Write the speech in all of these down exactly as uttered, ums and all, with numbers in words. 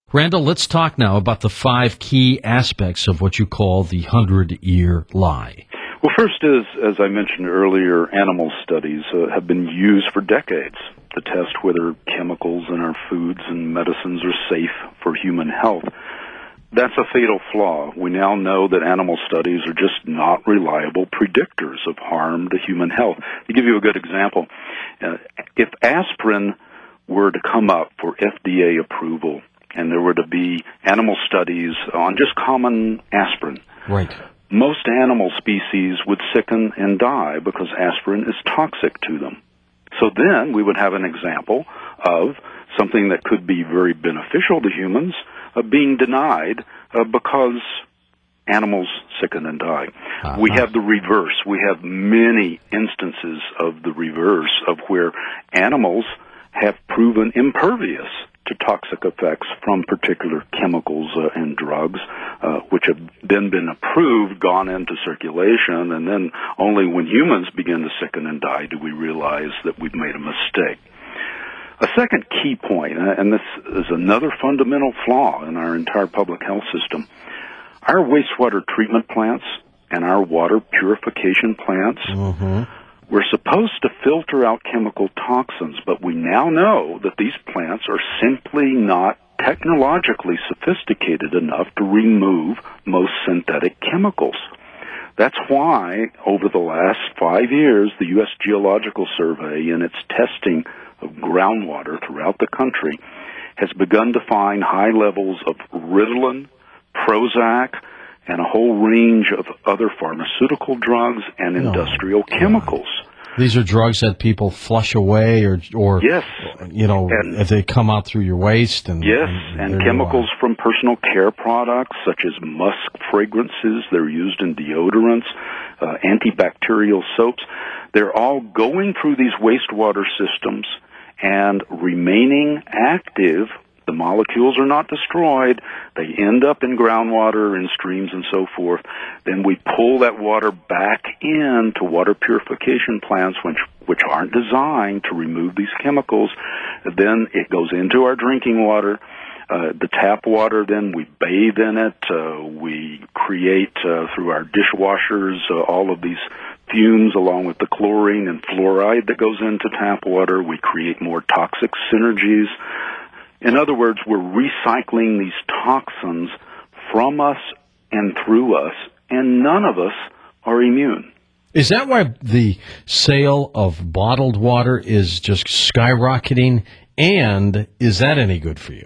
Randall, let's talk now about the five key aspects of what you call the hundred-year lie. Well, first is, as I mentioned earlier, animal studies uh, have been used for decades to test whether chemicals in our foods and medicines are safe for human health. That's a fatal flaw. We now know that animal studies are just not reliable predictors of harm to human health. To give you a good example, uh, if aspirin were to come up for F D A approval and there were to be animal studies on just common aspirin, right, most animal species would sicken and die because aspirin is toxic to them. So then we would have an example of something that could be very beneficial to humans uh, being denied uh, because animals sicken and die. Uh-huh. We have the reverse. We have many instances of the reverse, of where animals have proven impervious to toxic effects from particular chemicals uh, and drugs, uh, which have then been approved, gone into circulation, and then only when humans begin to sicken and die do we realize that we've made a mistake. A second key point, and this is another fundamental flaw in our entire public health system, our wastewater treatment plants and our water purification plants, mm-hmm. we're supposed to filter out chemical toxins, but we now know that these plants are simply not technologically sophisticated enough to remove most synthetic chemicals. That's why, over the last five years, the U S Geological Survey, in its testing of groundwater throughout the country, has begun to find high levels of Ritalin, Prozac, and a whole range of other pharmaceutical drugs and oh, industrial chemicals. These are drugs that people flush away, or, or yes, you know, and, if they come out through your waste. And, yes, and, and chemicals from personal care products, such as musk fragrances. They're used in deodorants, uh, antibacterial soaps. They're all going through these wastewater systems and remaining active. The molecules are not destroyed. They end up in groundwater, in streams, and so forth. Then we pull that water back into water purification plants, which, which aren't designed to remove these chemicals. Then it goes into our drinking water. Uh, the tap water, then we bathe in it. Uh, we create, uh, through our dishwashers, uh, all of these fumes along with the chlorine and fluoride that goes into tap water. We create more toxic synergies. In other words, we're recycling these toxins from us and through us, and none of us are immune. Is that why the sale of bottled water is just skyrocketing, and is that any good for you?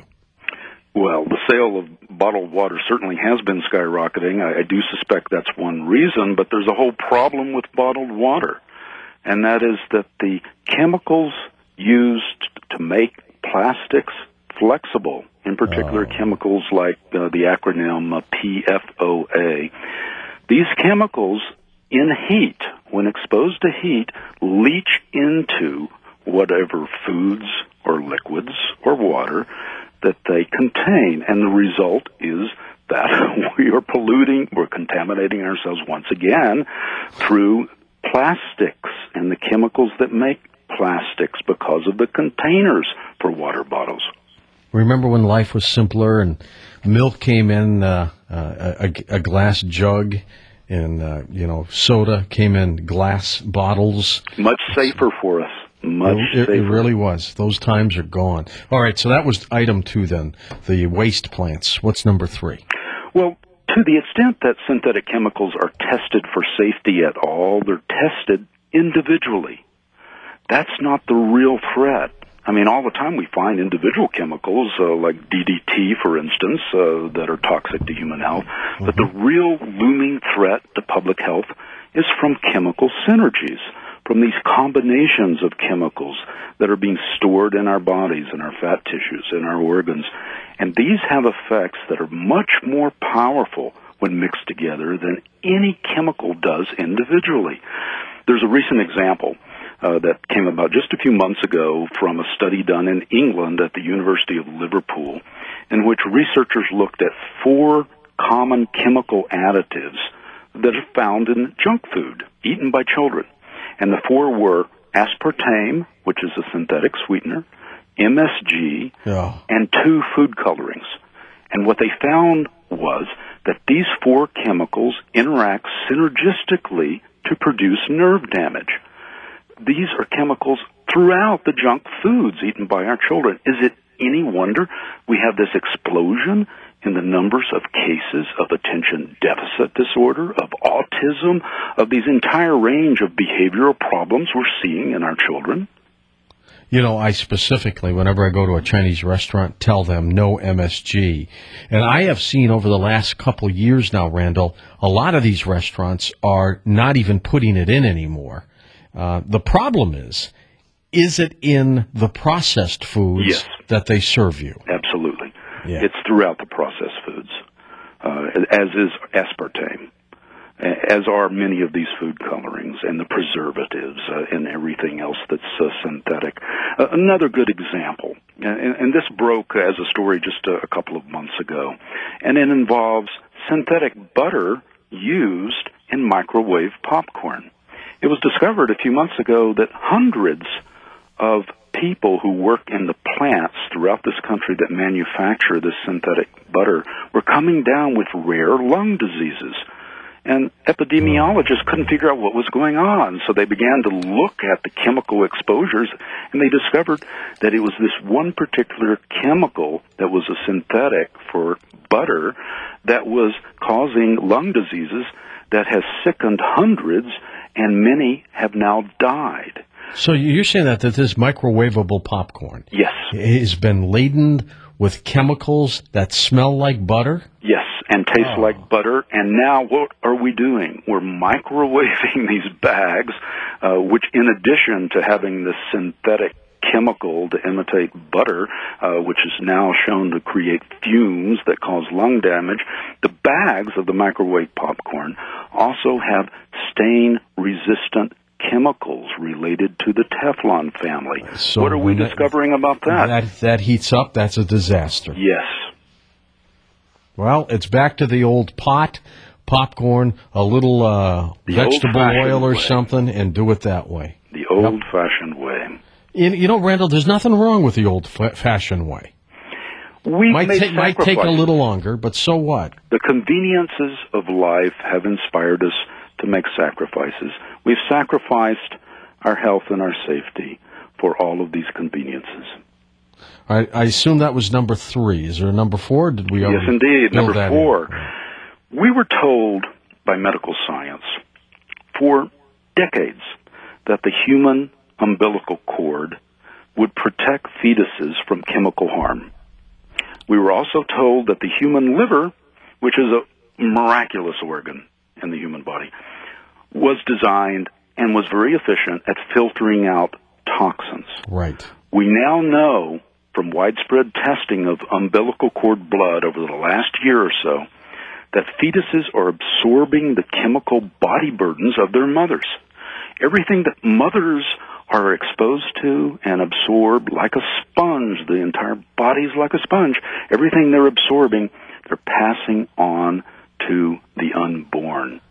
Well, the sale of bottled water certainly has been skyrocketing. I, I do suspect that's one reason, but there's a whole problem with bottled water, and that is that the chemicals used to make plastics flexible, in particular oh. chemicals like uh, the acronym uh, P F O A. These chemicals, in heat, when exposed to heat, leach into whatever foods or liquids or water that they contain, and the result is that we are polluting, we're contaminating ourselves once again through plastics and the chemicals that make plastics because of the containers for water bottles. Remember when life was simpler and milk came in uh, uh, a, a glass jug, and uh, you know soda came in glass bottles? Much safer for us. Much it, safer. It really was. Those times are gone. All right, so that was item two then, the waste plants. What's number three? Well, to the extent that synthetic chemicals are tested for safety at all, they're tested individually. That's not the real threat. I mean, all the time we find individual chemicals, uh, like D D T, for instance, uh, that are toxic to human health. Mm-hmm. But the real looming threat to public health is from chemical synergies, from these combinations of chemicals that are being stored in our bodies, in our fat tissues, in our organs. And these have effects that are much more powerful when mixed together than any chemical does individually. There's a recent example Uh, that came about just a few months ago from a study done in England at the University of Liverpool, in which researchers looked at four common chemical additives that are found in junk food eaten by children. And the four were aspartame, which is a synthetic sweetener, M S G, oh. and two food colorings. And what they found was that these four chemicals interact synergistically to produce nerve damage. These are chemicals throughout the junk foods eaten by our children. Is it any wonder we have this explosion in the numbers of cases of attention deficit disorder, of autism, of these entire range of behavioral problems we're seeing in our children? You know, I specifically, whenever I go to a Chinese restaurant, tell them no M S G. And I have seen over the last couple of years now, Randall, a lot of these restaurants are not even putting it in anymore. Uh, the problem is, is it in the processed foods yes. that they serve you? Absolutely. Yeah. It's throughout the processed foods, uh, as is aspartame, as are many of these food colorings and the preservatives uh, and everything else that's uh, synthetic. Uh, another good example, and, and this broke as a story just a, a couple of months ago, and it involves synthetic butter used in microwave popcorn. It was discovered a few months ago that hundreds of people who work in the plants throughout this country that manufacture this synthetic butter were coming down with rare lung diseases. And epidemiologists couldn't figure out what was going on, so they began to look at the chemical exposures, and they discovered that it was this one particular chemical that was a synthetic for butter that was causing lung diseases that has sickened hundreds, and many have now died. So you're saying that, that this microwavable popcorn yes. has been laden with chemicals that smell like butter? Yes, and taste oh. like butter. And now what are we doing? We're microwaving these bags, uh, which in addition to having this synthetic chemical to imitate butter, uh, which is now shown to create fumes that cause lung damage, the bags of the microwave popcorn also have stain-resistant chemicals related to the Teflon family. So what are we that, discovering about that? that? That heats up, that's a disaster. Yes. Well, it's back to the old pot, popcorn, a little uh, vegetable oil or way. something, and do it that way. The old-fashioned yep. way. You, you know, Randall, there's nothing wrong with the old-fashioned way. We might made take, might take a little longer, but so what? The conveniences of life have inspired us to make sacrifices. We've sacrificed our health and our safety for all of these conveniences. I, I assume that was number three. Is there a number four? Did we yes, indeed. Number four. In? We were told by medical science for decades that the human umbilical cord would protect fetuses from chemical harm. We were also told that the human liver, which is a miraculous organ in the human body, was designed and was very efficient at filtering out toxins. Right. We now know from widespread testing of umbilical cord blood over the last year or so that fetuses are absorbing the chemical body burdens of their mothers. Everything that mothers are exposed to and absorb like a sponge, the entire body's like a sponge, everything they're absorbing, they're passing on to the unborn.